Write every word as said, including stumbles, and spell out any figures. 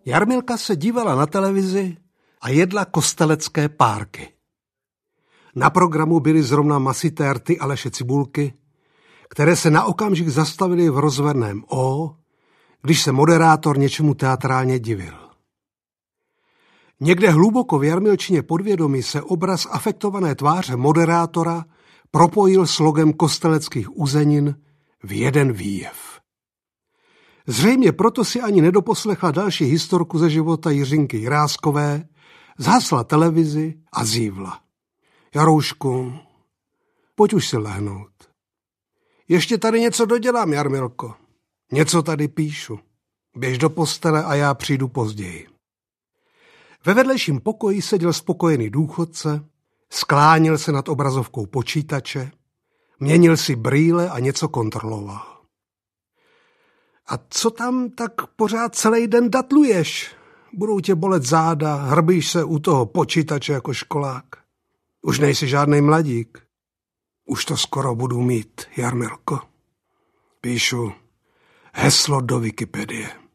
Jarmilka se dívala na televizi a jedla kostelecké párky. Na programu byly zrovna masité rty Aleše Cibulky, které se na okamžik zastavily v rozverném O, když se moderátor něčemu teatrálně divil. Někde hluboko v Jarmilčině podvědomí se obraz afektované tváře moderátora propojil s logem kosteleckých uzenin v jeden výjev. Zřejmě proto si ani nedoposlechla další historku ze života Jiřinky Jiráskové, zhasla televizi a zívla. Jaroušku, pojď už si lehnout. Ještě tady něco dodělám, Jarmilko. Něco tady píšu. Běž do postele a já přijdu později. Ve vedlejším pokoji seděl spokojený důchodce, sklánil se nad obrazovkou počítače, měnil si brýle a něco kontroloval. A co tam tak pořád celý den datluješ? Budou tě bolet záda, hrbíš se u toho počítače jako školák. Už nejsi žádnej mladík. Už to skoro budu mít, Jarmilko. Píšu heslo do Wikipedie.